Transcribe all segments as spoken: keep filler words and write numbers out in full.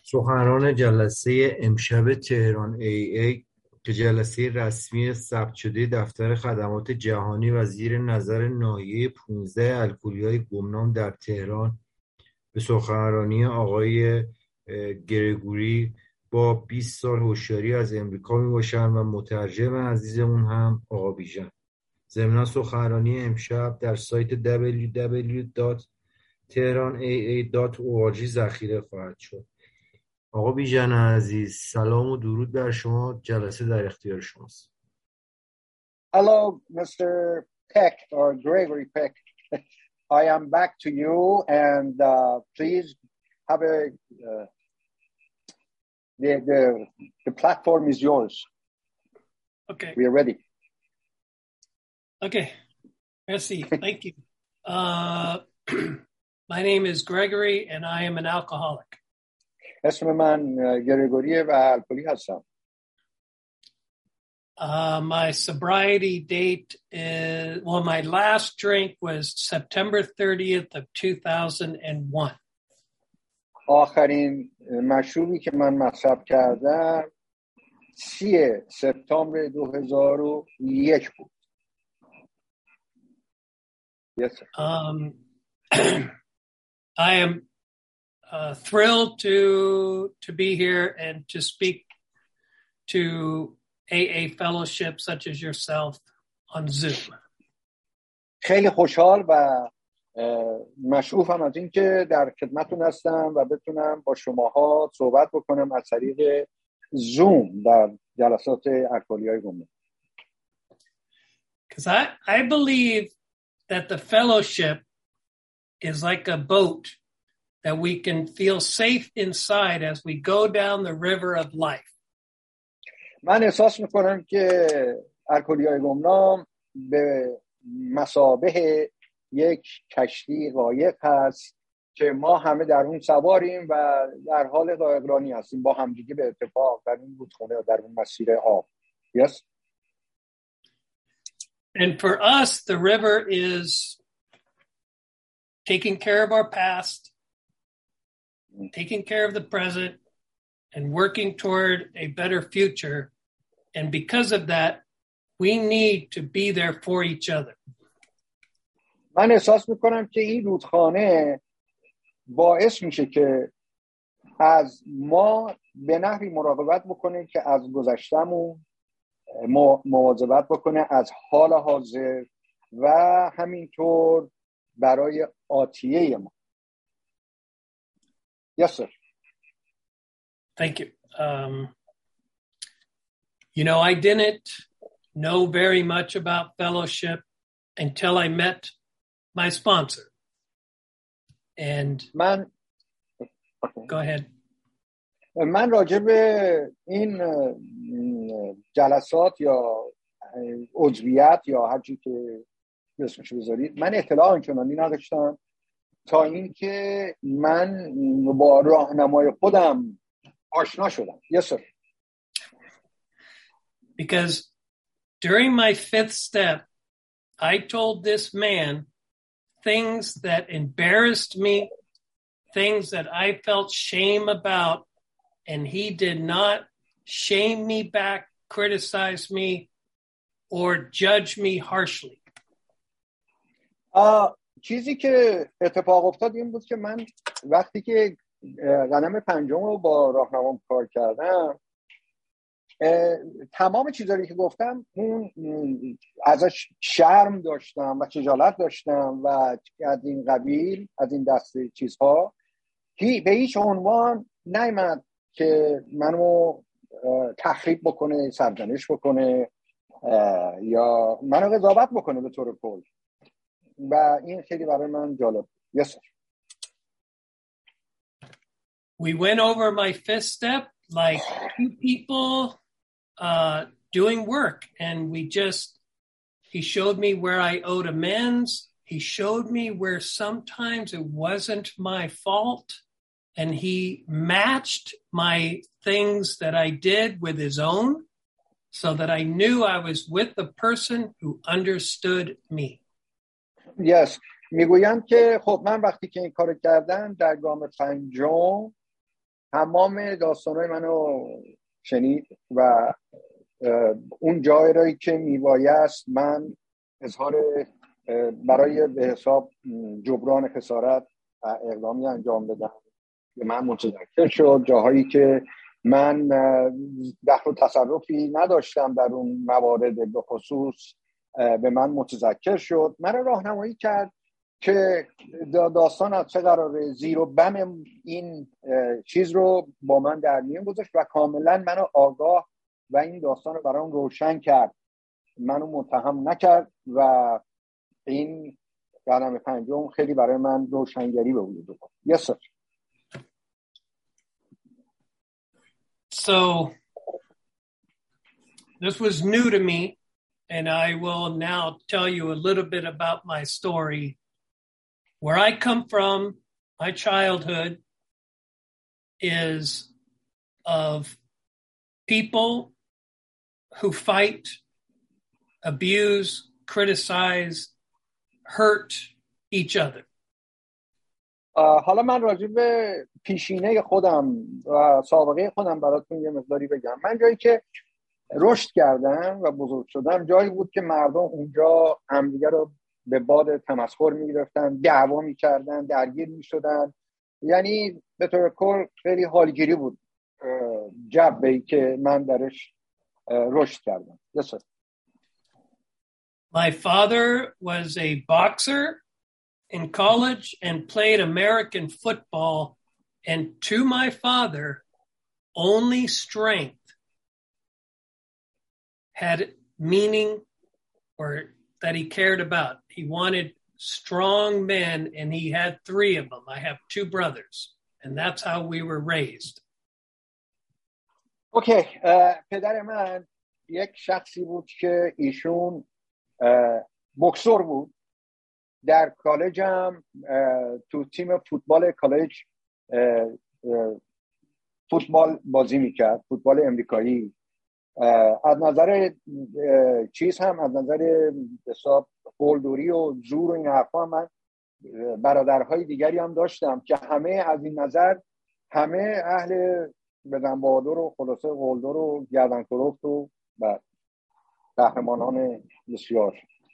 سخنران جلسه امشب تهران ای ای که جلسه رسمی ثبت شده دفتر خدمات جهانی و زیر نظر ناحیه پانزده الکلیهای گمنام در تهران به سخنرانی آقای گرگوری با بیست سال هوشیاری از امریکا می باشند و مترجم عزیزمون هم آقا بیژن. ضمن سخنرانی امشب در سایت دبلیو دبلیو دبلیو دات تهران ای ای دات او آر جی ذخیره خواهد شد. آقا بیژن عزیز، سلام و درود بر شما. جلسه در اختیار شماست. Hello, Mister Peck or Gregory Peck. I am back to you, and uh, please have a uh, the the the platform is yours. Okay. We are ready. Okay. Merci. Thank you. Uh, my name is Gregory, and I am an alcoholic. اسم من گرگوریه و الکلی هستم. Uh, my sobriety date is, well, my last drink was September thirtieth of two thousand one. آخرین مشروبی که من مصرف کردم سی سپتامبر دو هزار و یک بود. Yes, sir. Um, I am uh, thrilled to to be here and to speak to A A fellowship such as yourself on Zoom. خیلی خوشحال و مشروفم از این که در خدمتتون هستم و بتونم با شماها صحبت بکنم از طریق زوم در جلسات الکلی‌های گمنام. Because I, I believe that the fellowship is like a boat that we can feel safe inside as we go down the river of life. من احساس میکنم که الکلی‌های گمنام به مثابه یک کشتی قایق هست که ما همه در اون سواریم و در حال قایقرانی هستیم با همدیگه به اتفاق در این رودخانه و در اون مسیر آب. Yes? And for us, the river is taking care of our past, taking care of the present, and working toward a better future. And because of that, we need to be there for each other. من احساس میکنم که این رودخانه باعث میشه که از ما به نحوی مراقبت بکنه که از گذشتمون مواظبت بکنه، از حال حاضر و همینطور برای آتیه ما. Yes, sir. Thank you. Um, you know, I didn't know very much about fellowship until I met my sponsor. And من go ahead. من راجع به این جلسات یا عضویت یا هر چی که اسمش بذارید من اطلاع آنچنانی نداشتم تا اینکه من با راهنمای خودم آشنا شدم. Yes, sir. Because during my fifth step, I told this man things that embarrassed me, things that I felt shame about, and he did not shame me back, criticize me, or judge me harshly. آه، چیزی که اتفاق افتاد این بود که من وقتی که قدم پنجم رو با راهنمام کار کردم تمام چیزایی که گفتم اون ازش شرم داشتم و خجالت داشتم و از این قبیل از این دسته چیزها به هیچ عنوان نیامد که منو تخریب بکنه، سرزنش بکنه یا منو قضاوت بکنه به طور کل و این خیلی برای من جالب بود. Yes, sir. We went over my fifth step like two people uh, doing work, and we just, he showed me where I owed amends. He showed me where sometimes it wasn't my fault, and he matched my things that I did with his own so that I knew I was with the person who understood me. Yes. میگویم که خب من وقتی که این کار کردم در گام پنجم تمام داستانهای منو شنید و اون جایی رایی که میبایست من اظهار برای به حساب جبران خسارت اقدامی انجام بدم به من متذکر شد. جاهایی که من دخل و تصرفی نداشتم در اون موارد به خصوص به من متذکر شد، من راهنمایی کرد که داستان از چه قراره، زیر و بم این چیز رو با من در میون گذاشت و کاملا منو آگاه و این داستان رو برام روشن کرد، منو متهم نکرد و این قدم پنجم خیلی برای من روشنگری به وجود آورد. Yes sir. So this was new to me, and I will now tell you a little bit about my story. Where I come from, my childhood is of people who fight, abuse, criticize, hurt each other. حالا من راجع به پیشینه خودم و سابقه خودم براتون یه مقداری بگم. من جایی که رشد کردم و بزرگ شدم جایی بود که مردم اونجا همدیگه رو به باد تمسخر می‌گرفتن، دعوا می‌کردن، درگیر می‌شدن. یعنی به طور کل خیلی حالگیری بود جبهه‌ای که من درش رشد کردم. Yes sir. My father was a boxer in college and played American football, and to my father, only strength had meaning or that he cared about. He wanted strong men, and he had three of them. I have two brothers, and that's how we were raised. Okay, پدر من یک شخصی بود که ایشون بوکسور بود. در کالج هم تو تیم فوتبال کالج فوتبال بازی میکرد، فوتبال امریکایی. از نظر چیز هم از نظر حساب قلدری و زور و این حرفا من برادرهای دیگری هم داشتم که همه از این نظر همه اهل بدن بهادر و خلاصه قلدر و گردن کلفت و قهرمانان بسیار.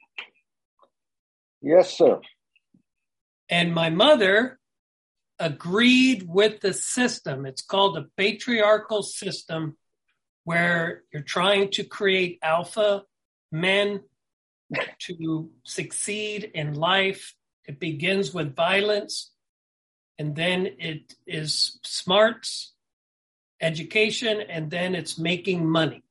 Yes sir. And my mother agreed with the system. It's called a patriarchal system, where you're trying to create alpha men to succeed in life. It begins with violence, and then it is smarts, education, and then it's making money.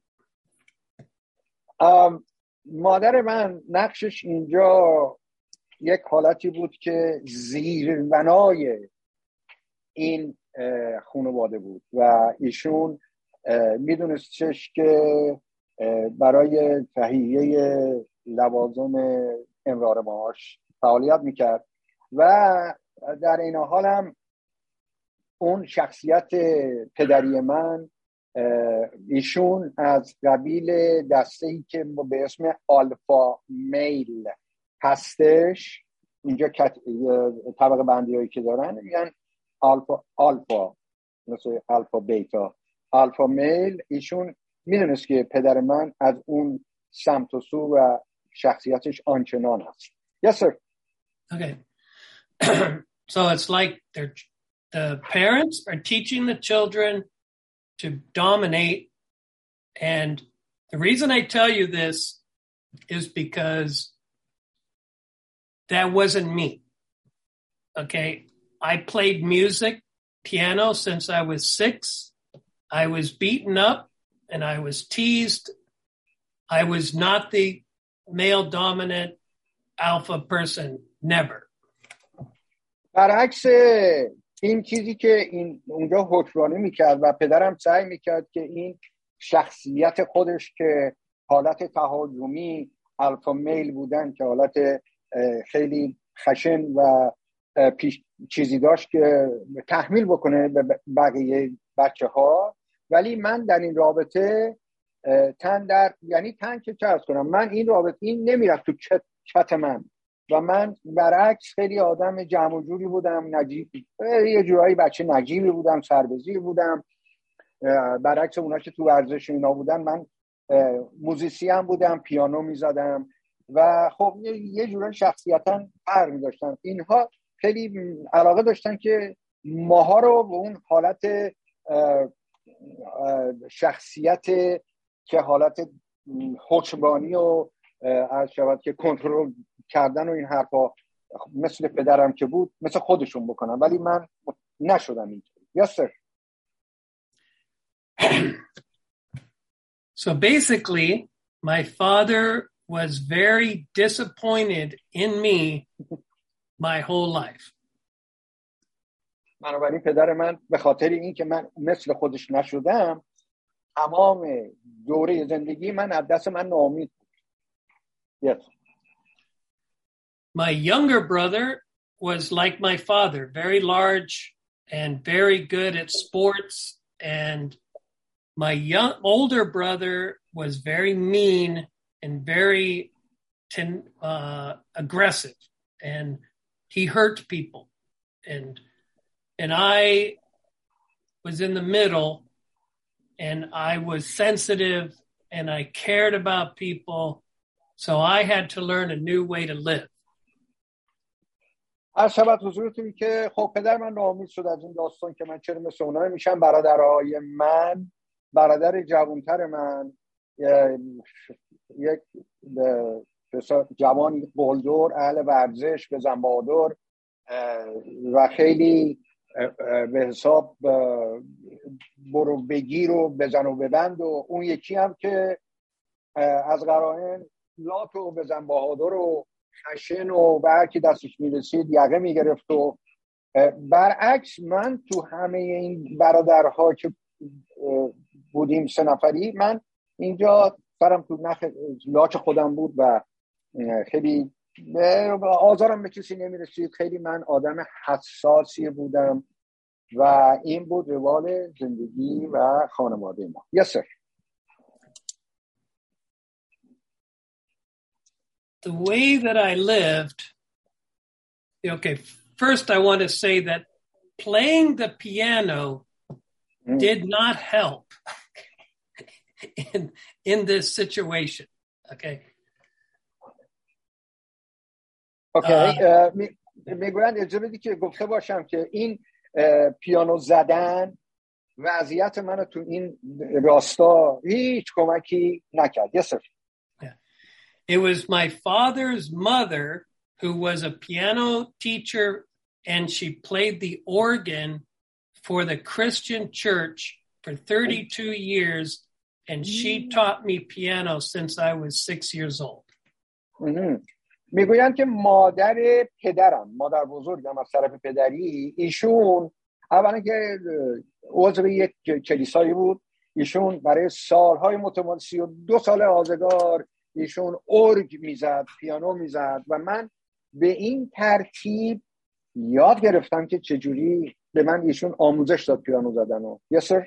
Um, مادر من نقشش اینجا یک حالتی بود که زیربنای این خانواده بود و ایشون میدونستش که برای تهیه لوازم امرار معاش فعالیت میکرد و در این حال هم اون شخصیت پدری من ایشون از قبیل دسته‌ای که به اسم آلفا میل هستش. اینجا طبقه بندی هایی که دارن میگن آلفا آلفا مثل آلفا بیتا آلفا میل. ایشون میدونست که پدر من از اون سمت و سو و شخصیتش آنچنان هست. Yes sir. Okay. So it's like they're, the parents are teaching the children to dominate, and the reason I tell you this is because that wasn't me. Okay, I played music, piano since I was six. I was beaten up and I was teased. I was not the male dominant alpha person, never. برعکس این چیزی که این اونجا حکمرانی میکرد و پدرم سعی میکرد که این شخصیت خودش که حالت تهاجمی الفا میل بودن که حالت خیلی خشن و پیش چیزی داشت که تحمیل بکنه به بقیه بچه ها، ولی من در این رابطه تن در یعنی تن که چرز کنم من این رابطه این نمیرفت تو چت, چت من و من برعکس خیلی آدم جمع و جوری بودم، نجیب، یه جورایی بچه نجیبی بودم، سربزیر بودم. برعکس اونا که تو ورزش اینا بودن، من موزیسی هم بودم، پیانو میزدم و خب یه جورایی شخصیتا فرق می‌داشتم. اینها خیلی علاقه داشتن که ماها رو به اون حالت شخصیت که حالت حکمرانی و از شود که کنترل کردن و این حرفا مثل پدرم که بود مثل خودشون بکنم، ولی من نشدم اینطوری. Yes sir. So basically, my father was very disappointed in me my whole life. بنابراین پدر من به خاطر این که من مثل خودش نشدم، تمام دوره زندگی من از دست من ناامید بود. Yes. My younger brother was like my father, very large and very good at sports, and my young older brother was very mean and very ten, uh, aggressive, and he hurt people. And and I was in the middle, and I was sensitive, and I cared about people, so I had to learn a new way to live. از شبت حضورتون که خب پدر من ناامید شد از این داستان که من چرا مثل اونها میشم. برادرهای من، برادر جوانتر من، یک جوان قلدر، اهل ورزش، بزن بهادر و خیلی به حساب برو بگیر و بزن و ببند، و اون یکی هم که از قرائن لات و بزن بهادر و خشن و به هر کی دستش میرسید یقه میگرفت. و برعکس من تو همه این برادرها که بودیم سه نفری، من اینجا سرم تو نخ لاچ خودم بود و خیلی آزارم به کسی نمیرسید. خیلی من آدم حساسی بودم و این بود روال زندگی و خانواده ما. Yes sir. The way that I lived, okay, first I want to say that playing the piano mm. did not help in, in this situation, okay? Okay, uh, میگویند اجازه بدی که گفته باشم که این پیانو زدن وضعیت من تو این راستا هیچ کمکی نکرد. Yes sir. It was my father's mother who was a piano teacher, and she played the organ for the Christian church for thirty-two years, and she taught me piano since I was six years old. میگویند که مادر پدرم، مادر بزرگم از طرف پدری، ایشون اولا که عضو یک کلیسایی بود. ایشون برای سالهای متمادی سی و دو سال آزگار ایشون ارگ میزد، پیانو میزد و من به این ترتیب یاد گرفتم که چجوری به من ایشون آموزش داد پیانو زدن. Yes sir.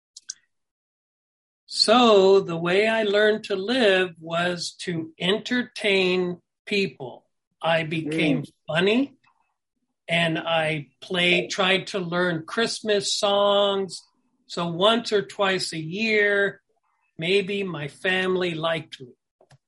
So the way I learned to live was to entertain people. I became mm. funny, and I played, tried to learn Christmas songs. So once or twice a year, maybe my family liked me.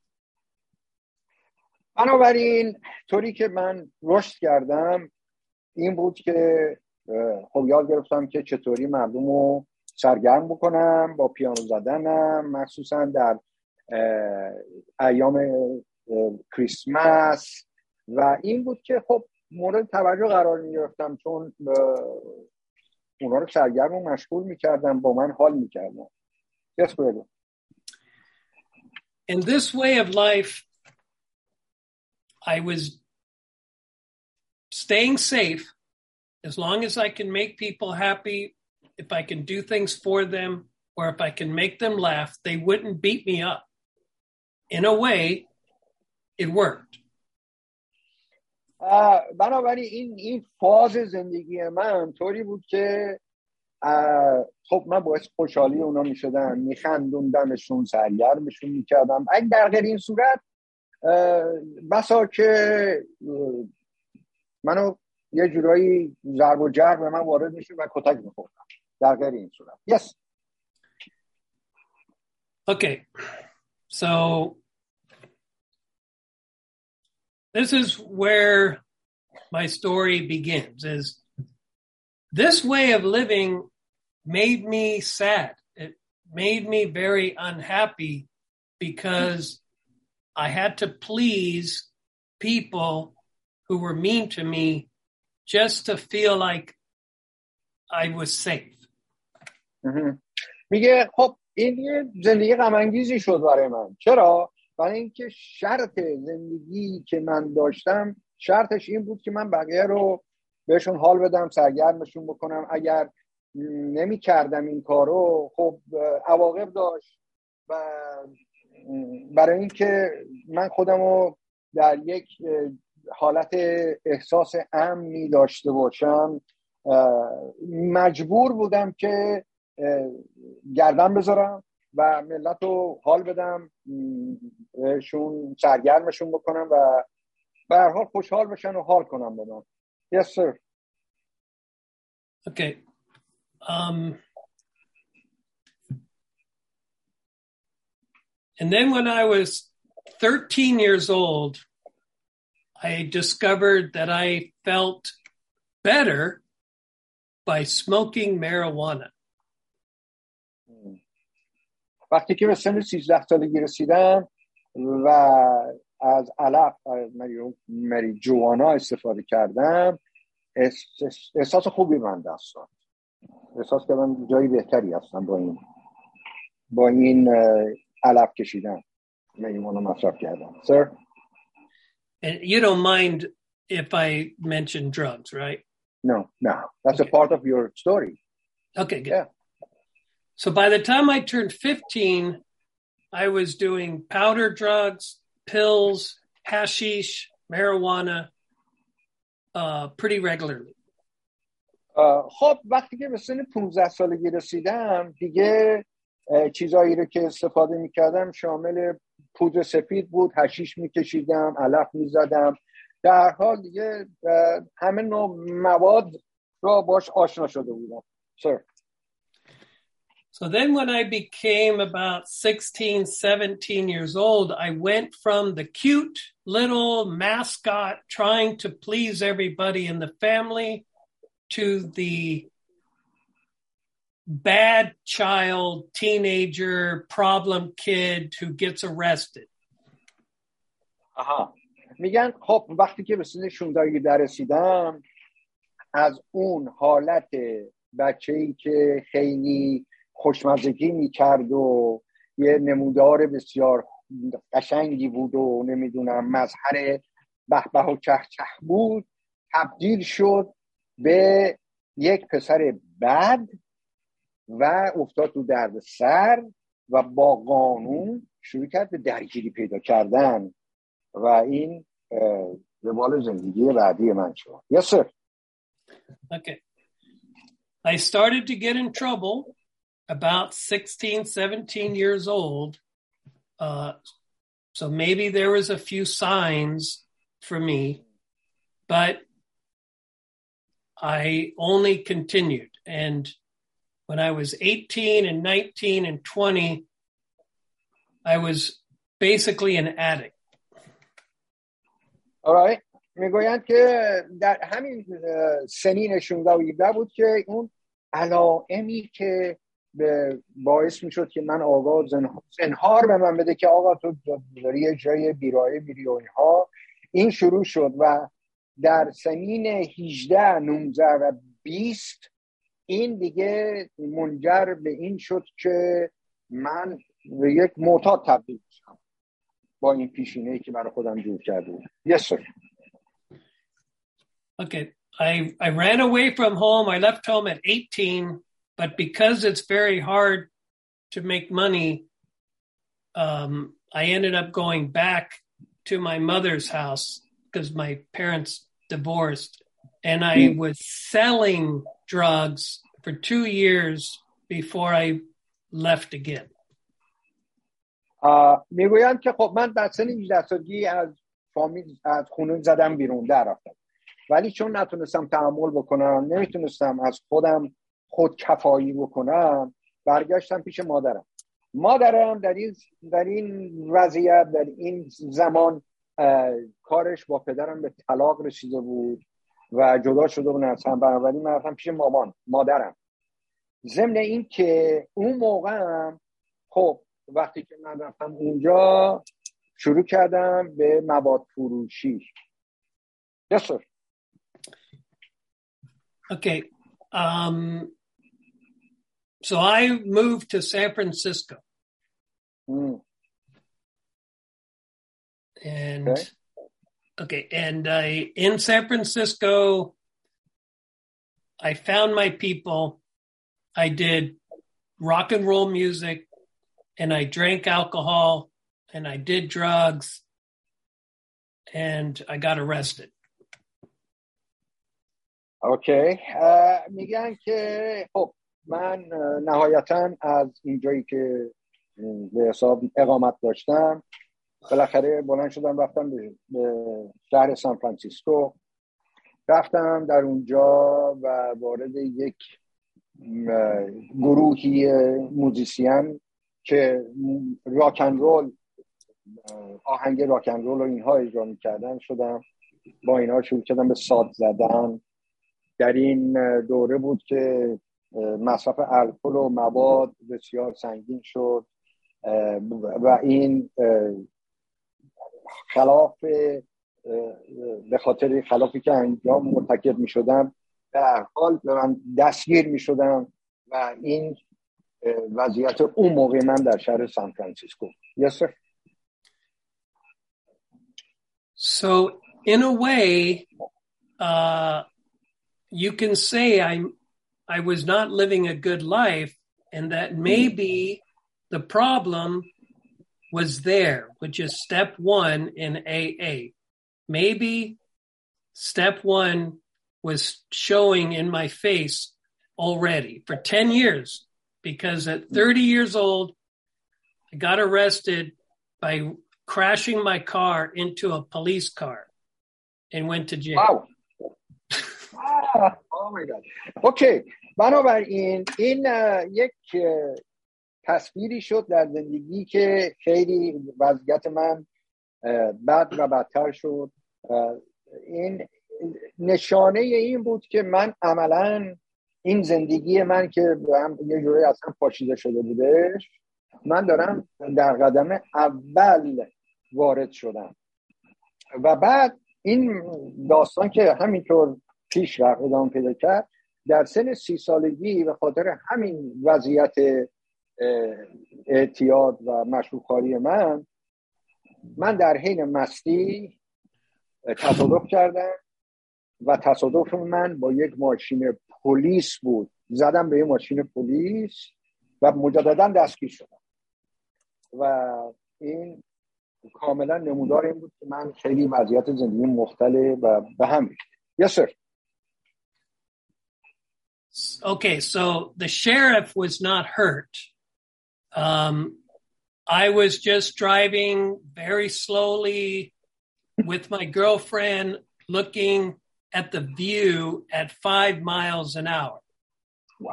بنابراین طوری که من رشد کردم این بود که خب یاد گرفتم که چطوری مردم رو سرگرم بکنم با پیانو زدنم، مخصوصا در ایام کریسمس، و این بود که خب مورد توجه قرار می گرفتم چون اونا رو سرگرم و مشغول می کردم، با من حال می کردم. Yes, brother. In this way of life, I was staying safe as long as I can make people happy. If I can do things for them, or if I can make them laugh, they wouldn't beat me up. In a way, it worked. بنابراین این این فاز زندگی من طوری بود که خب من باعث خوشحالی اونا میشدم، میخندوندمشون، سرگرمشون میکردم. اگه در غیر این صورت بسا که منو یه جورایی ضرب و جرب به من وارد میشه و کتک میخوردم. در غیر این صورت. Yes. Okay. So this is where my story begins, is this way of living made me sad. It made me very unhappy because I had to please people who were mean to me just to feel like I was safe. میگه خب این یه زندگی غم انگیزی شد برای من. چرا؟ برای اینکه شرط زندگی که من داشتم شرطش این بود که من بقیه رو بهشون حال بدم، سرگرمشون بکنم. اگر نمی کردم این کارو خب عواقب داشت و برای اینکه من خودم رو در یک حالت احساس امنی داشته باشم مجبور بودم که گردن بذارم و ملت رو حال بدم، شون سرگرمشون بکنم و به هر حال خوشحال بشن و حال کنم با من. Yes, sir. Okay. Um, and then when I was thirteen years old, I discovered that I felt better by smoking marijuana. وقتی که به سن سیزده سالگی رسیدم و از علف مریجوانا استفاده کردم احساس خوبی من دست داد. احساس کردم جایی بهتری هستم با این با این علف کشیدن مریجوانا مصرف کردم. Sir? And you don't mind if I mention drugs, right? No, no. That's okay. A part of your story. Okay, good. Yeah. So by the time I turned fifteen, I was doing powder drugs, pills, hashish, marijuana, uh, pretty regularly. خب وقتی که به سن پانزده سالگی رسیدم دیگه چیزایی رو که استفاده میکردم شامل پودر سفید بود، حشیش میکشیدم، علف میزدم. در حال دیگه همه نوع مواد را باش آشنا شده بودم. Sir. So then when I became about sixteen, seventeen years old, I went from the cute little mascot trying to please everybody in the family to the bad child, teenager, problem kid who gets arrested. آها. میگن خب وقتی که به سن شانزده در رسیدم از اون حالت بچه‌ای که خیلی خوشمزگی میکرد و یه نمودار بسیار قشنگی بود و نمیدونم مظهر به به و چه چه بود تبدیل شد به یک پسر بد و افتاد تو درد سر و با قانون شروع کرد به درگیری پیدا کردن و این روال زندگی بعدی من شد. Yes, sir. Okay. I started to get in trouble about sixteen, seventeen years old. Uh, so maybe there was a few signs for me, but I only continued. And when I was eighteen and nineteen and twenty, I was basically an addict. All right. میگویند که در همین سنین شانزده و هفده بود که اون علائمی که باعث میشد که من آقا زنهار به من بده که آقا تو داری یه جای بیراه میری و اینها این شروع شد و در سنین هجده، نوزده و بیست این دیگه منجر به این شد که من به یک معتاد تبدیل شدم با این پیشینه‌ای که برای خودم جور کرده بود. Yes, sir. Okay. I, I ran away from home. I left home at eighteen, but because it's very hard to make money, um, I ended up going back to my mother's house because my parents divorced, and I mm. was selling drugs for two years before I left again. میگویم که خب من در سن هجده سالگی از فامیل از خونه زدم بیرون در رفتم، ولی چون نتونستم تحمل بکنم، نمیتونستم از خودم خود کفایی بکنم، برگشتم پیش مادرم. مادرم در این در این وضعیت در این زمان کارش با پدرم به طلاق رسیده بود و جدا شده بودن از هم، بنابراین من رفتم پیش مامان مادرم. ضمن این که اون موقع خب وقتی که من رفتم اونجا شروع کردم به مواد فروشی. Yes, sir. Okay. Um, so I moved to San Francisco. Mm. And Okay. okay, and I in San Francisco I found my people. I did rock and roll music and I drank alcohol and I did drugs and I got arrested. اوکی. میگن که خب من نهایتاً از اینجایی که به حساب اقامت داشتم بالاخره بلند شدم رفتم به شهر سان فرانسیسکو. رفتم در اونجا و وارد یک گروهی موزیسین که راکن رول آهنگ راکن رول و اینها اجرا می‌کردن شدم. با اینها شروع کردم به ساز زدن. در این دوره بود که مصرف الکل و مواد بسیار سنگین شد و این خلاف به خاطر خلافی که انجام مرتکب می شدم به هر حال به من دستگیر می شدم و این وضعیت اون موقع من در شهر سان فرانسیسکو. Yes, sir. So in a way, uh, you can say I'm, I was not living a good life and that maybe the problem was there, which is step one in A A. Maybe step one was showing in my face already for ten years, because at thirty years old, I got arrested by crashing my car into a police car and went to jail. Wow. Oh my God. Okay. بنابراین این یک تصویری شد در زندگی که خیلی وضعیت من بد و بدتر شد. این نشانه این بود که من عملاً این زندگی من که هم یه جوری اصلا پاشیده شده بودش، من دارم در قدم اول وارد شدم و بعد این داستان که همینطور پیش رفت ادامه پیدا کرد. در سن سی سالگی به خاطر همین وضعیت اعتیاد و مشروبخواری من من در حین مستی تصادف کردم و تصادف من با یک ماشین پلیس بود. زدم به یک ماشین پلیس و مجددا دستگیر شدم و این کاملا نمودار این بود که من خیلی وضعیت زندگی مختلف و به هم ریخت. Yes, sir. Okay, so the sheriff was not hurt. Um, I was just driving very slowly with my girlfriend, looking at the view at five miles an hour. Wow.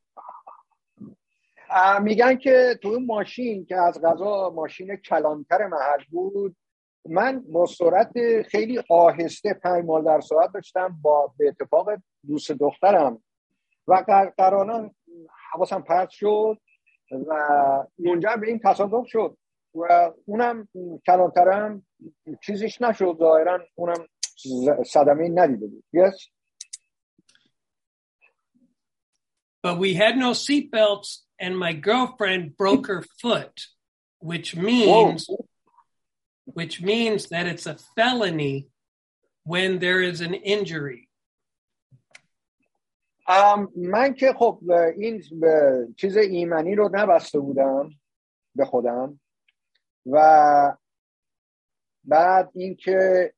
میگن که تو این ماشین که از قضا ماشین کلانتر محل بود، من با سرعت خیلی آهسته پنج مایل در ساعت داشتم با به اتفاق دوست دخترم و قرارا حواسم پرت شد و منجر به این تصادف شد و اونم کلانترم چیزیش نشد، ظاهرا اونم صدمه ندیده بود. Yes. But we had no seat belts and my girlfriend broke her foot, which means Whoa. which means that it's a felony when there is an injury. Um, من که خب این چیز ایمنی رو نبسته بودم به خودم و بعد این که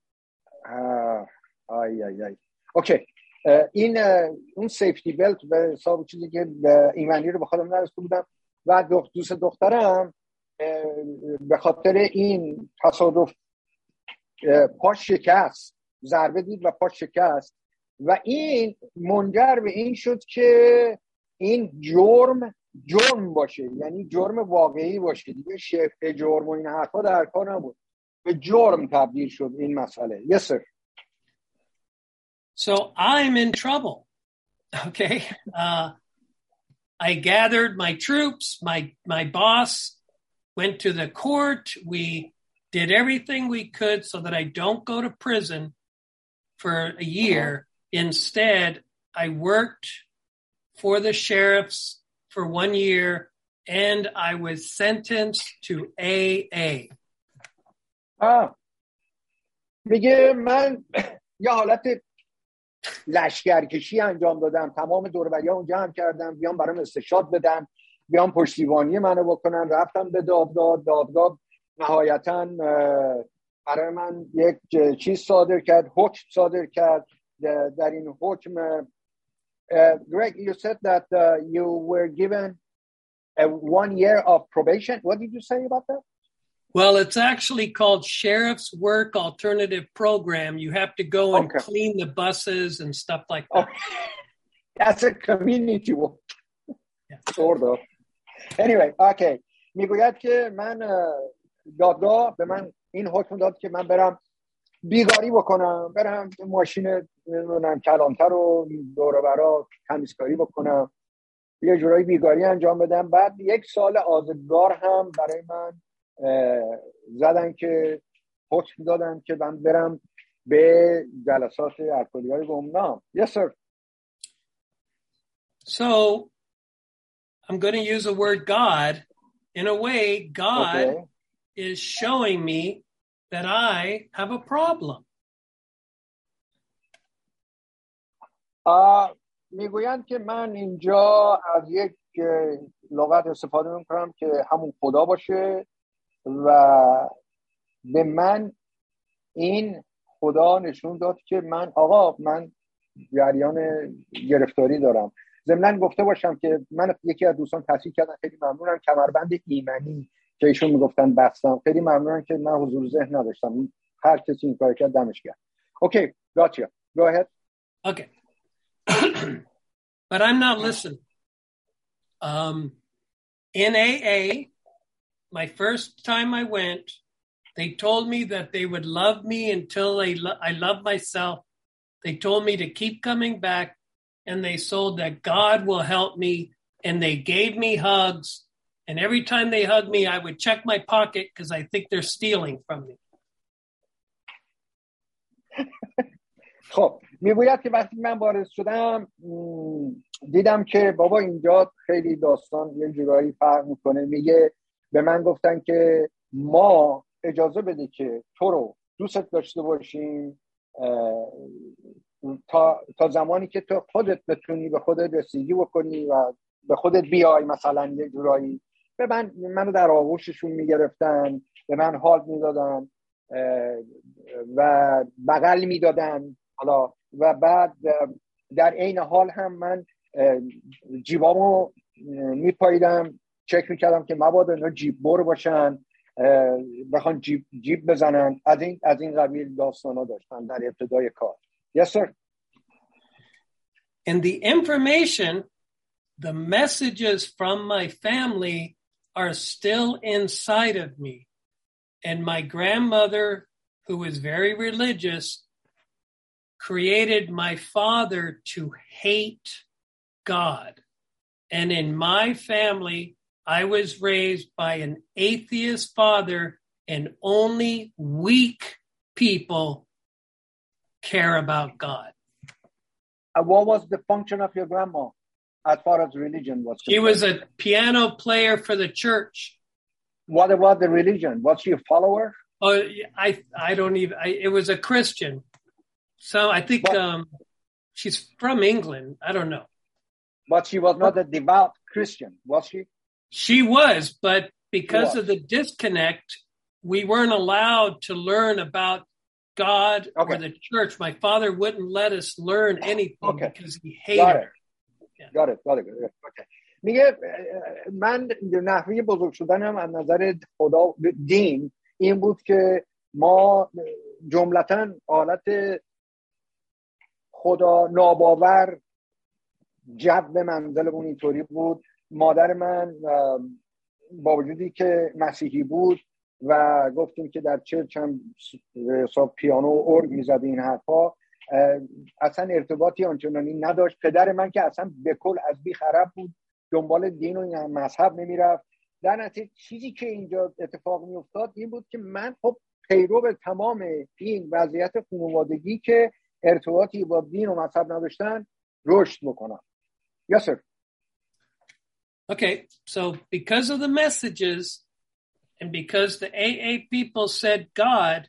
آی آی آی اوکی این اون سیفتی بلت به حساب چیزی که ایمنی رو به خودم نبسته بودم و دوست دخترم به خاطر این تصادف پاش شکست، ضربه دید و پاش شکست و این منجر به این شد که این جرم جرم باشه، یعنی جرم واقعی باشه دیگه، شبه جرم و این حرفا در کار نبود، به جرم تبدیل شد این مسئله. Yes sir. So I'm in trouble. Okay. Uh, I gathered my troops. My, my boss went to the court. We did everything we could so that I don't go to prison for a year. Instead, I worked for the sheriffs for one year and I was sentenced to A A. آه. میگه من یه حالت لشکرکشی انجام دادم، تمام دوربری‌ها اون جمع کردم بیام برام استشهاد بدن، بیام پشتیبانی منو بکنن، رفتم به دادگاه. دادگاه نهایتاً برای من یک چیز صادر کرد، حکم صادر کرد. در این حکم uh, Greg, you said that uh, you were given a one year of probation. What did you say about that? Well, it's actually called Sheriff's Work Alternative Program. You have to go and okay. clean the buses and stuff like that. Oh, that's a community work. Yeah. Sort of. Anyway, okay. میگوید که من دادگاه به من این حکم داد که من برم بیگاری بکنم، برم ماشین نمیدونم کلانتر رو دور و برا تمیزکاری بکنم، یه جورایی بیگاری انجام بدم. بعد یک سال آزادگار هم برای من زدن که حکم دادن که من برم به جلسات الکلیای گمنام. Yes sir. So I'm going to use the word God. In a way, God okay. is showing me that I have a problem. آه میگویند که من اینجا از یک لغت استفاده میکنم که همون خدا باشه و به من این خدا نشون داد که من آقا من جریان گرفتاری دارم. ضمناً گفته باشم که من یکی از دوستان تصحیح کردن، خیلی ممنونم، کمربند ایمنی که ایشون میگفتن بستم، خیلی ممنونم که من حضور ذهن نداشتم، هر کسی این کار کرد دمش گرم. Okay, gotcha. Go ahead. Okay. But I'm not listening. Um, in A A, my first time I went, they told me that they would love me until they lo- I love myself. They told me to keep coming back, and they sold that God will help me, and they gave me hugs, and every time they hugged me, I would check my pocket because I think they're stealing from me. خب میگوید که وقتی من وارد شدم دیدم که بابا اینجا خیلی داستان یه جورایی فرق میکنه. میگه به من گفتن که ما اجازه بده که تو رو دوست داشته باشیم تا تا زمانی که تو خودت بتونی به خودت رسیدگی بکنی و به خودت بیای. مثلا یه جورایی به من منو در آغوششون میگرفتن، به من حال میدادن و بغل میدادن حالا، و بعد در عین حال هم من جیبامو میپاییدم، چک میکردم که مبادا اینا جیب بر باشن، بخوان جیب جیب بزنن. از این از این قبیل داستانا داشتن در ابتدای کار. Yes sir. And the information, the messages from my family are still inside of me. And my grandmother, who was very religious, created my father to hate God. And in my family, I was raised by an atheist father, and only weak people care about God. And what was the function of your grandma as far as religion was concerned? She was a piano player for the church. What about the religion? Was she a follower? Oh, I I don't even. I, it was a Christian. So I think but, um, she's from England. I don't know. But she was not a devout Christian, was she? She was, but because of the disconnect, we weren't allowed to learn about God okay. or the church. My father wouldn't let us learn anything okay. because he hated got it. her. Yeah. Got it. Got it. Okay. میگه من نحوه بزرگ شدنم از نظر خدا دین این بود که ما جملتاً حالت خدا ناباور جو منزلمون اینطوری بود. مادر من با وجودی که مسیحی بود و گفتیم که در چرچ هم پیانو و ارگ میزد این حرفا، اصلا ارتباطی آنچنانی نداشت. پدر من که اصلا به کل از بی خراب بود، دنبال دین و مذهب نمیرفت. در نتیجه چیزی که اینجا اتفاق میافتاد این بود که من خب پیرو به تمام این وضعیت خانوادگی که ارتباطی با دین و مذهب نداشتن رشد بکنم. Yes, sir. Okay, so because of the messages and because the A A people said God,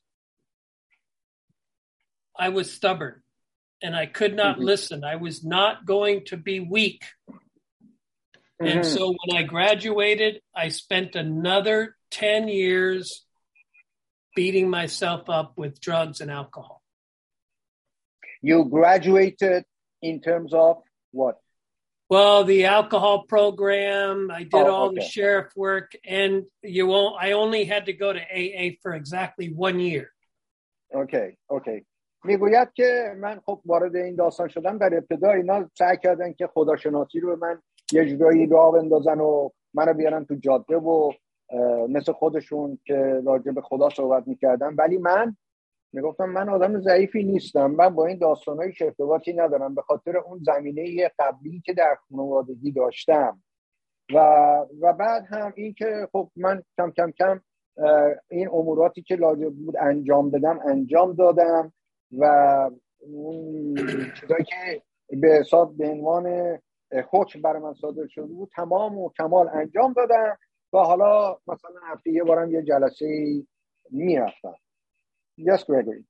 I was stubborn and I could not mm-hmm. listen. I was not going to be weak. Mm-hmm. And so when I graduated, I spent another ten years beating myself up with drugs and alcohol. You graduated in terms of what? Well, the alcohol program, I did oh, all okay. the sheriff work, and you won't, I only had to go to A A for exactly one year. Okay, okay. میگوید که من خب وارد این داستان شدم. در ابتدا اینا سعی کردن که خداشناسی رو من یه جورایی راه بندازن و منو بیارن تو جاده و مثل خودشون که راجع به خدا صحبت میکردن، ولی من میگفتم من آدم ضعیفی نیستم، من با این داستانایی که ارتباطی ندارم به خاطر اون زمینه قبلی که در خانوادگی داشتم و و بعد هم این که خب من کم کم کم این اموراتی که لازم بود انجام بدم انجام دادم و اون چیزایی که به حساب به عنوان حکم برای من صادر شده بود تمام و کمال انجام دادم و حالا مثلا هفته یه بارم یه جلسه میرفتم. Yes, Gregory.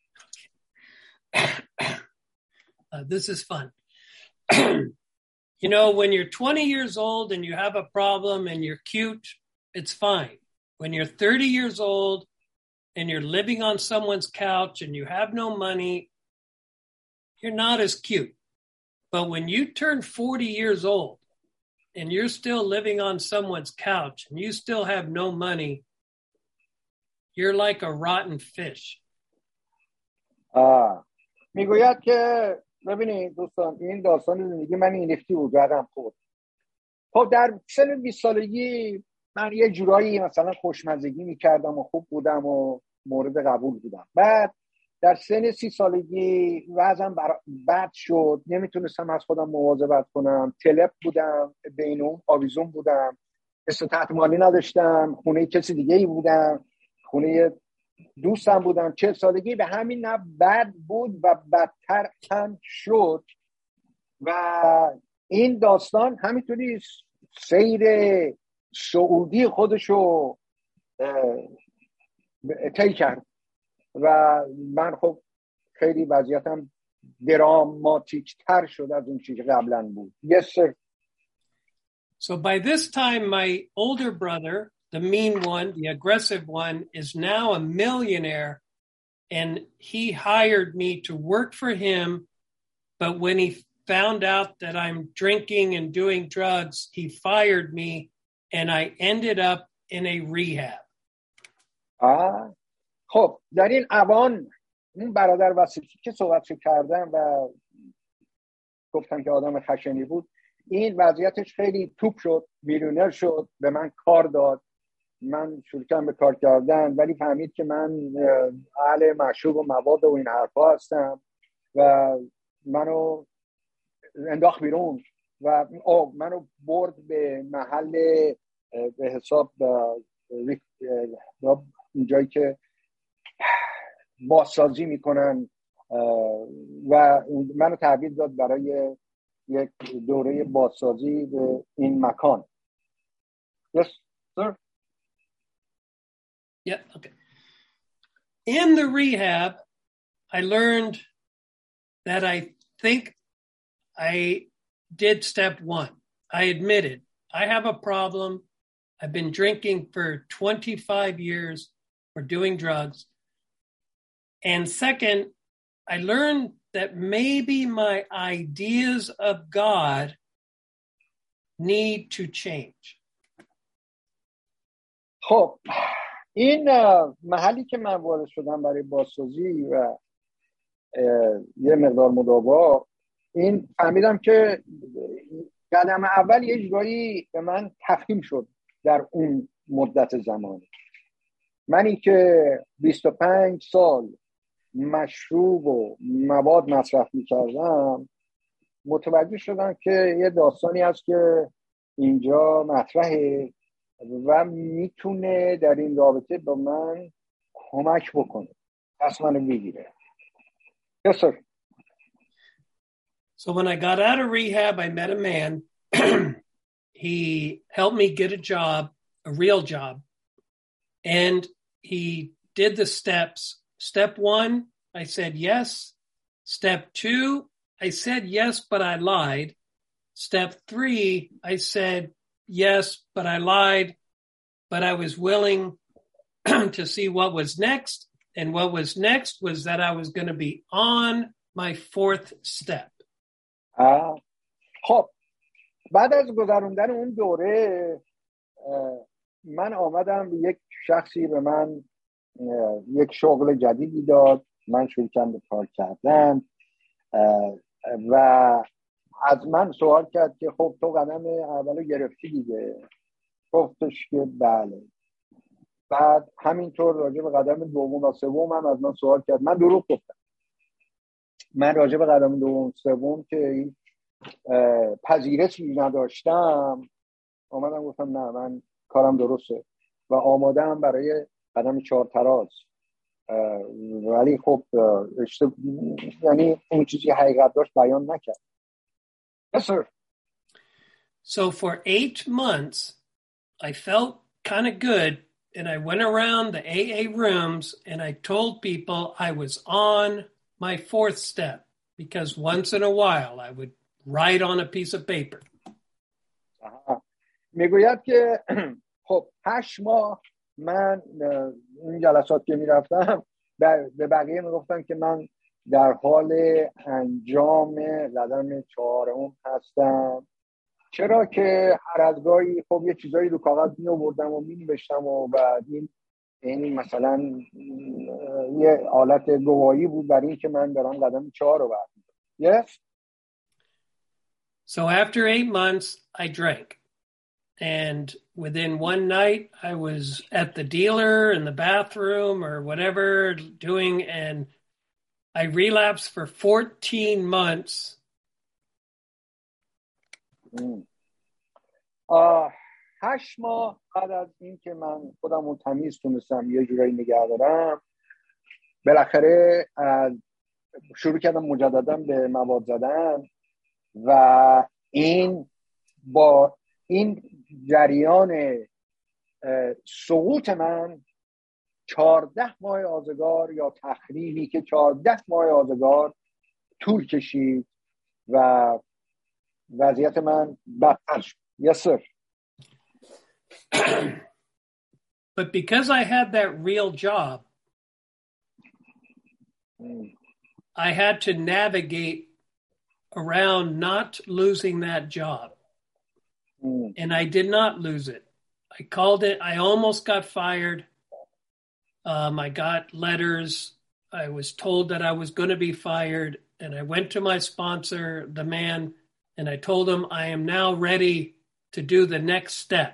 Uh, this is fun. You know, when you're twenty years old and you have a problem and you're cute, it's fine. When you're thirty years old and you're living on someone's couch and you have no money, you're not as cute. But when you turn forty years old and you're still living on someone's couch and you still have no money, you're like a rotten fish. آه. میگوید که ببینید دوستان این داستان زندگی من این رفتی بود بعدم خورد. خب در سن بیست سالگی من یه جورایی مثلا خوشمزگی میکردم و خوب بودم و مورد قبول بودم. بعد در سن سی سالگی وضعم بد شد، نمیتونستم از خودم مواظبت کنم، تلپ بودم، بینوم آویزون بودم، استطاعت مالی نداشتم، خونه کسی دیگه ای بودم، خونه دوستم بودم. چه سالگی به همین نه بد بود و بدتر هم شد و این داستان همینطوری سیر سعودی خودشو طی کرد و من خب خیلی وضعیتم دراماتیک تر شد از اون چیزی قبلا بود. Yes, sir. So by this time, my older brother, the mean one, the aggressive one, is now a millionaire, and he hired me to work for him. But when he found out that I'm drinking and doing drugs, he fired me, and I ended up in a rehab. Ah, خب در این اوان اون برادر وسیقی که صحبتشو کردم و گفتم که آدم خشنی بود، این وضعیتش خیلی توپ شد، میلیونر شد، به من کار داد. من شروع کردم به کار کردن ولی فهمید که من اهل مشروب و مواد و این حرفا هستم و منو انداخت بیرون و او منو برد به محل به حساب جایی که بازسازی میکنن و منو تحویل داد برای یک دوره بازسازی به این مکان. Yes, sir. Yeah, okay. In the rehab, I learned that I think I did step one. I admitted I have a problem. I've been drinking for twenty-five years or doing drugs. And second, I learned that maybe my ideas of God need to change? خب این محلی که من وارد شدم برای بازسازی و یه مقدار مداوا، این فهمیدم که قدم اول یه جایی به من تفهیم شد در اون مدت زمانی. منی که بیست و پنج سال مشروب و مواد مصرف می‌کردم، متوجه شدم که یه داستانی هست که اینجا مطرحه و میتونه در این رابطه به من کمک بکنه، دست منو بگیره. Yes, sir. So when I got out of rehab, I met a man. He helped me get a job, a real job. And he did the steps. Step one, I said yes. Step two, I said yes, but I lied. Step three, I said yes, but I lied. But I was willing to see what was next. And what was next was that I was going to be on my fourth step. آه. خب بعد از گذروندن اون دوره من آمدم، یک شخصی به من یک شغل جدیدی داد. من شروع کردم به کار کردن و از من سوال کرد که خب تو قدم اولو گرفتی دیگه؟ گفتش که بله. بعد همینطور راجع به قدم دوم و سوم هم از من سوال کرد. من دروغ گفتم. من راجع به قدم دوم سوم که پذیرشی نداشتم، آمدم گفتم نه من کارم درسته و آماده‌ام برای قدم چهار تراز. ولی خب اشتب... یعنی اون چیزی حقیقت داشت بیان نکرد. Yes, sir. So for eight months, I felt kind of good, and I went around the A A rooms and I told people I was on my fourth step, because once in a while I would write on a piece of paper. میگوید که خب هشت ماه من این جلسات که میرفتم به بقیه میگفتم که من در حال انجام قدم چهارم هستم، چرا که هر از گاهی خب یه چیزایی رو کاغذ می آوردم و می نوشتم و بعد این یعنی مثلا یه حالت گواهی بود برای این که من دارم قدم چهار رو برمی‌دارم. Yes. So after eight months, I drank. And within one night, I was at the dealer in the bathroom or whatever doing, and I relapsed for fourteen months. آه هشت ماه بعد از این که من خودم رو تمیز تونستم یه جورایی نگه دارم، بالاخره شروع کردم مجددا به مواد زدن و این با این جریان سقوط من چهارده ماه آزگار یا تخریبی که چهارده ماه آزگار طول کشید و وضعیت من بدتر شد. Yes, sir. But because I had that real job, mm. I had to navigate around not losing that job. Mm. And I did not lose it. I called it, I almost got fired. Um, I got letters. I was told that I was going to be fired. And I went to my sponsor, the man, and I told him I am now ready to do the next step.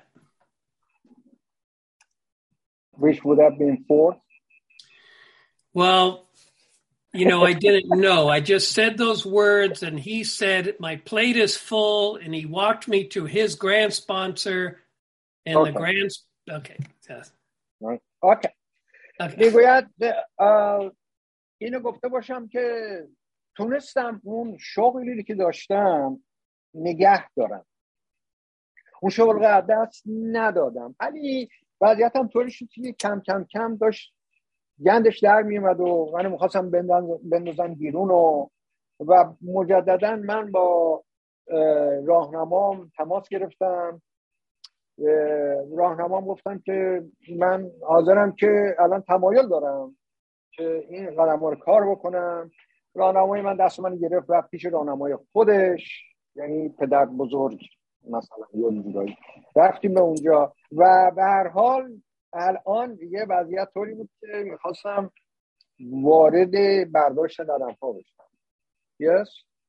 Which would have been fourth? Well, you know, I didn't know. I just said those words, and he said, my plate is full, and he walked me to his grand sponsor, and okay. the grand... Okay. Yes. Okay. میگوید اینو گفته باشم که تونستم اون شغلی که داشتم نگه دارم، اون شغل رو دست ندادم، ولی وضعیتم طوری شد که کم کم کم داشت گندش در می اومد و من میخواستم بندازم بیرون و و مجددا من با راهنمام تماس گرفتم. راهنمام گفتم که من حاضرم که الان تمایل دارم که این قدم‌ها رو کار بکنم. راهنمای من دست من گرفت رفت پیش راهنمای خودش، یعنی پدر بزرگ مثلا یه جورایی رفتیم به اونجا و به هر حال الان دیگه وضعیت طوری بود که میخواستم وارد برداشت قدم‌ها بشم. Yes.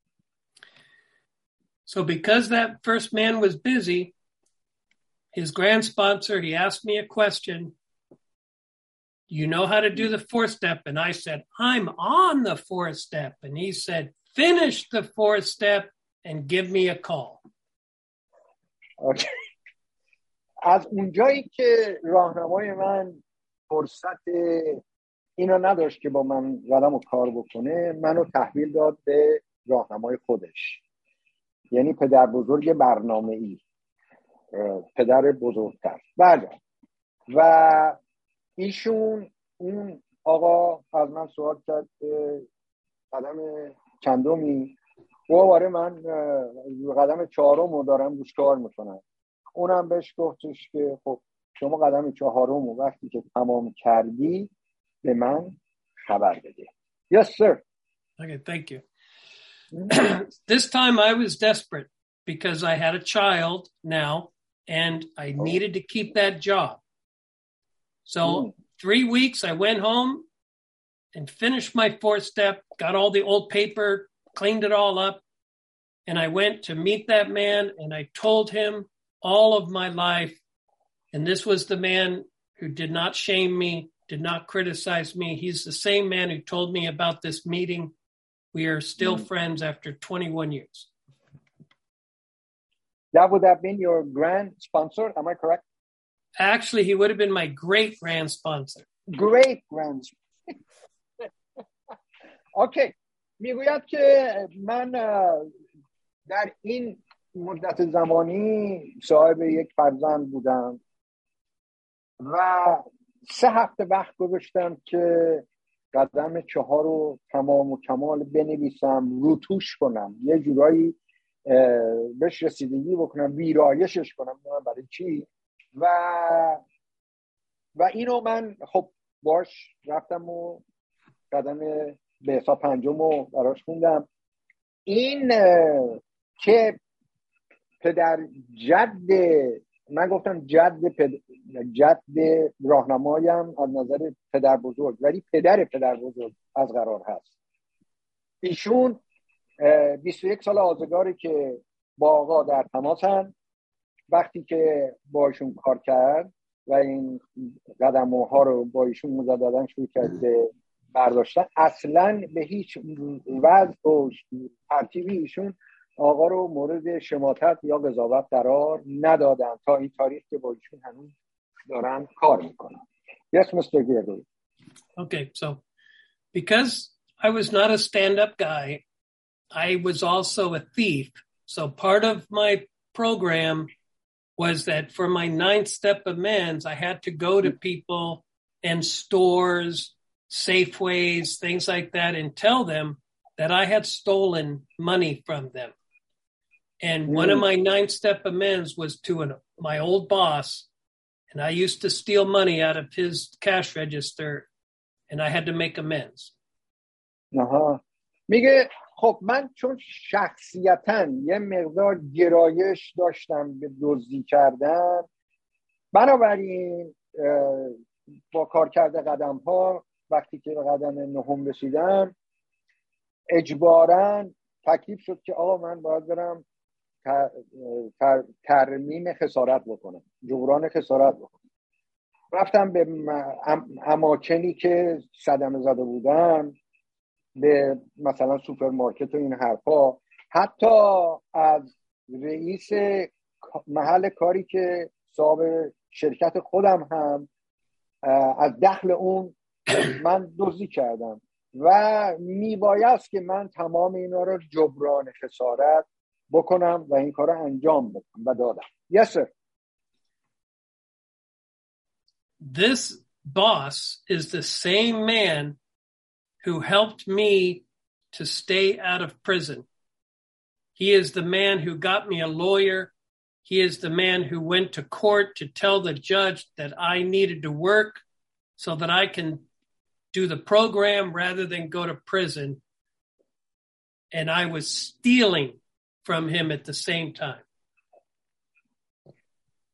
So because that first man was busy, his grand sponsor, he asked me a question. You know how to do the fourth step? And I said, I'm on the fourth step. And he said, finish the fourth step and give me a call. Okay. از اونجایی که راهنمای من فرصت اینو نداشت که با من قدم و کار بکنه، منو تحویل داد به راهنمای خودش، یعنی پدر بزرگ برنامه ای، پدر بزرگتر. بله. و ایشون اون آقا از من سوال کرد قدم چندمی؟ واره من قدم چهارم دارم روش کار میکنم. اونم بهش گفتش که خب شما قدم چهارم وقتی که تمام کردی به من خبر بده. Yes, sir. Okay, thank you. This time I was desperate because I had a child now and I oh. needed to keep that job. So mm. three weeks I went home and finished my fourth step, got all the old paper, cleaned it all up, and I went to meet that man and I told him all of my life. And this was the man who did not shame me, did not criticize me. He's the same man who told me about this meeting. We are still mm. friends after twenty-one years. That would have been your grand sponsor, am I correct? Actually, he would have been my great grand sponsor. Great grand sponsor. Okay. میگوید که من در این مدت زمانی صاحب یک فرزند بودم و سه هفته وقت گذاشتم که قدم چهار رو تمام و کمال بنویسم، روتوش کنم، یه جورایی بهش رسیدگی بکنم، ویرایشش کنم برای چی. و و اینو من خب باش رفتم و قدم به حساب پنجم رو براش خوندم. این که پدر جد، من گفتم جد پد... جد راهنمایم از نظر پدر بزرگ، ولی پدر پدر بزرگ از قرار هست. ایشون بیست و یک سال آزگاری که با آقا در تماسن. وقتی که با ایشون کار کرد و این قدم‌ها رو با ایشون مجدداً شروع کرد به برداشتن، اصلاً به هیچ وضع و ترتیبی ایشون آقا رو مورد شماتت یا قضاوت قرار ندادن تا این تاریخ که با ایشون هنوز دارن کار میکنن. Yes, Mister Gregory. Okay, so because I was not a stand-up guy, I was also a thief. So part of my program was that for my ninth step amends, I had to go to people and stores, Safeways, things like that, and tell them that I had stolen money from them. And mm. one of my ninth step amends was to an, my old boss, and I used to steal money out of his cash register, and I had to make amends. Aha. میگه خب من چون شخصیتاً یه مقدار گرایش داشتم به دزدی کردن، بنابراین با کار کرده قدم ها وقتی که به قدم نهم رسیدم اجباراً تکلیف شد که آقا من باید برم تر، تر، ترمیم خسارت بکنم، جبران خسارت بکنم. رفتم به اماکنی که صدمه زده بودم، به مثلا سوپرمارکت و این حرفا، حتی از رئیس محل کاری که صاحب شرکت خودم هم از دخل اون من دزدی کردم و میبایست که من تمام اینا رو جبران خسارت بکنم و این کار رو انجام بدم و دادم. Yes, sir. This boss is the same man who helped me to stay out of prison. He is the man who got me a lawyer. He is the man who went to court to tell the judge that I needed to work so that I can do the program rather than go to prison. And I was stealing from him at the same time.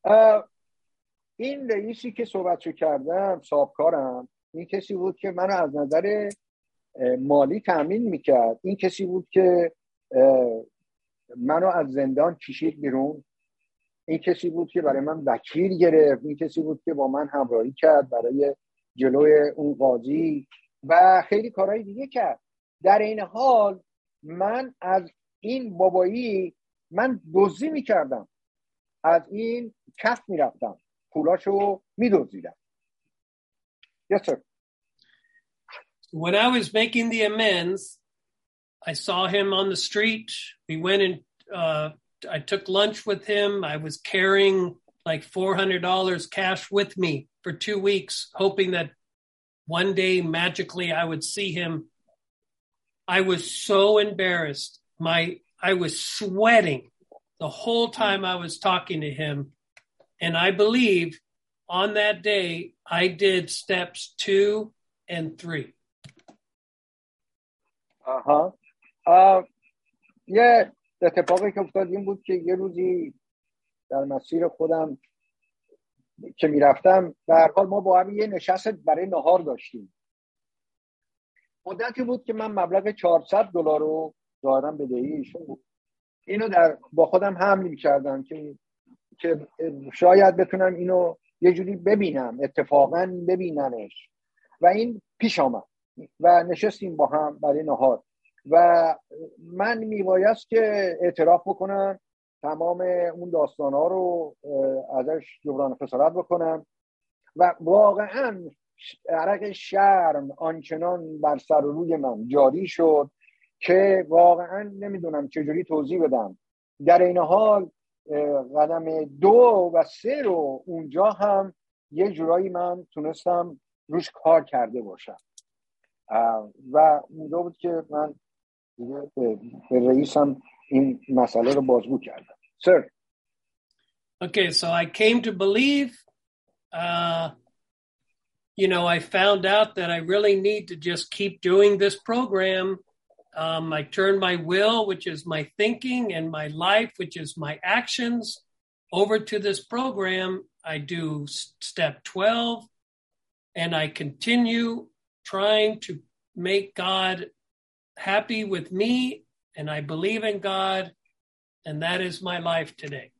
این رئیسی که صحبتشو کردم صاحبکارم، این کسی بود که منو از نظر مالی تأمین میکرد. این کسی بود که منو از زندان کشید بیرون. این کسی بود که برای من وکیل گرفت. این کسی بود که با من همراهی کرد برای جلوی اون قاضی و خیلی کارهای دیگه کرد. در این حال من از این بابایی من دزدی میکردم، از این کف میرفتم، پولاشو میدزدیدم. Yes, sir. When I was making the amends, I saw him on the street. We went and uh, I took lunch with him. I was carrying like four hundred dollars cash with me for two weeks, hoping that one day magically I would see him. I was so embarrassed. My, I was sweating the whole time I was talking to him. And I believe on that day, I did steps two and three. آها. uh, یه اتفاقی که افتاد این بود که یه روزی در مسیر خودم که میرفتم، به هر حال ما با هم یه نشست برای نهار داشتیم. مدتی بود که من مبلغ چهارصد دلار رو ظاهرا بدهی ایشون بود. اینو در با خودم حمل می‌کردم که که شاید بتونم اینو یه جوری ببینم، اتفاقاً ببینمش. و این پیش آمد و نشستیم با هم برای نهار و من میبایست که اعتراف بکنم، تمام اون داستان‌ها رو ازش جبران خسارت بکنم و واقعاً عرق شرم آنچنان بر سر و روی من جاری شد که واقعاً نمیدونم چجوری توضیح بدم. در این حال قدم دو و سه رو اونجا هم یه جورایی من تونستم روش کار کرده باشم و اونجا بود که من به رئیسم این مسئله رو بازگو کردم. Sir. Okay, so I came to believe, uh, you know, I found out that I really need to just keep doing this program. Um, I turned my will, which is my thinking, and my life, which is my actions, over to this program. I do step twelve, and I continue trying to make God happy with me, and I believe in God, and that is my life today.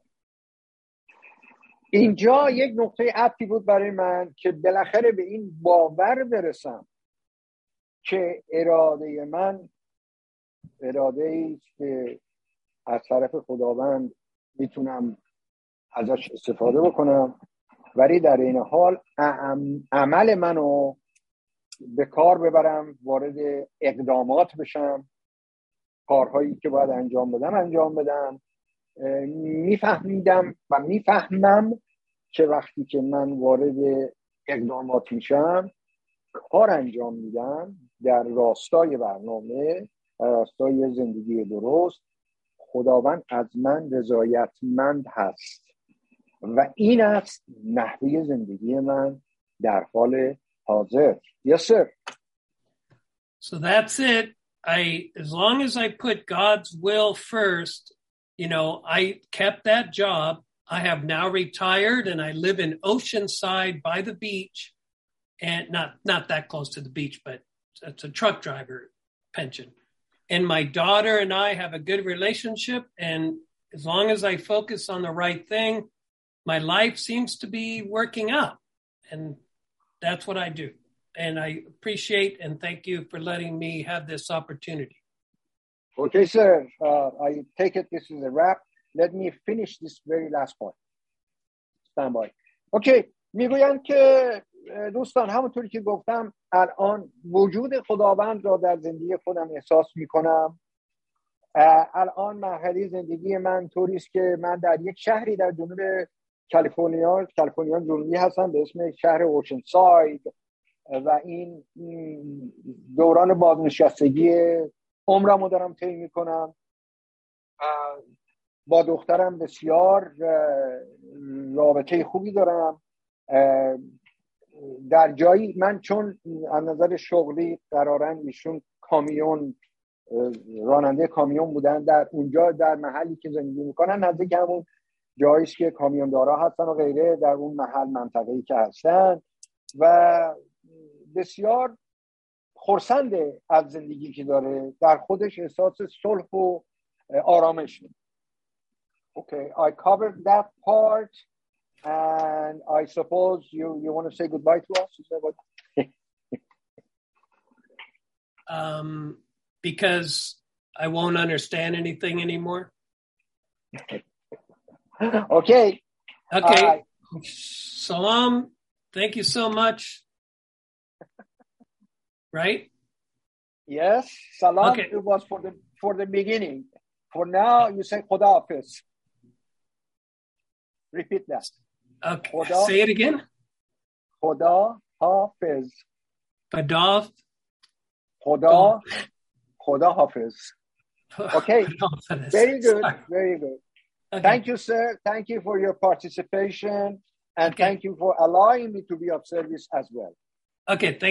اینجا یک نقطه عطفی بود برای من که بالاخره به این باور برسم که اراده من اراده است که از طرف خداوند میتونم ازش استفاده بکنم، ولی در این حال عمل منو به کار ببرم، وارد اقدامات بشم، کارهایی که باید انجام بدم انجام بدم. میفهمیدم و میفهمم که وقتی که من وارد اقدامات میشم، کار انجام میدم در راستای برنامه، در راستای زندگی درست، خداوند از من رضایتمند هست و این است نحوه زندگی من در حال حاضر. Yes, sir. So that's it. I, as long as I put God's will first, you know, I kept that job. I have now retired and I live in Oceanside by the beach, and not, not that close to the beach, but it's a truck driver pension. And my daughter and I have a good relationship. And as long as I focus on the right thing, my life seems to be working out. And that's what I do. And I appreciate and thank you for letting me have this opportunity. Okay, sir. Uh, I take it this is a wrap. Let me finish this very last point. Stand by. Okay. میگویند که دوستان همونطوری که گفتم الان وجود خداوند را در زندگی خودم احساس میکنم. الان مرحله زندگی من طوری است که من در یک شهری در جنوب کالیفرنیا، کالیفرنیا جنوبی هستم به اسم شهر اوشنساید و این دوران بازنشستگی عمرمو دارم طی میکنم. با دخترم بسیار رابطه خوبی دارم. در جایی من چون از نظر شغلی قرارن ایشون کامیون راننده کامیون بودن، در اونجا در محلی که زندگی میکنن نزدیک همون جایی است که کامیوندارا هستن و غیره در اون محل منطقه‌ای که هستن و بسیار خرسند از زندگی که داره، در خودش احساس صلح و آرامش میده. Okay, I covered that part and I suppose you you want to say goodbye to us? Is that what? um, because I won't understand anything anymore. Okay. Okay. Uh, Salam. Thank you so much. Right? Yes. Salam. Okay. It was for the for the beginning. For now, you say Khuda Hafiz. Repeat that. Okay. Khuda, Say it again. Khuda Hafiz. Badaf. Khuda. Khuda Hafiz. Okay. Very good. Very good. Okay. Thank you, sir. Thank you for your participation. And okay. thank you for allowing me to be of service as well. Okay. Thank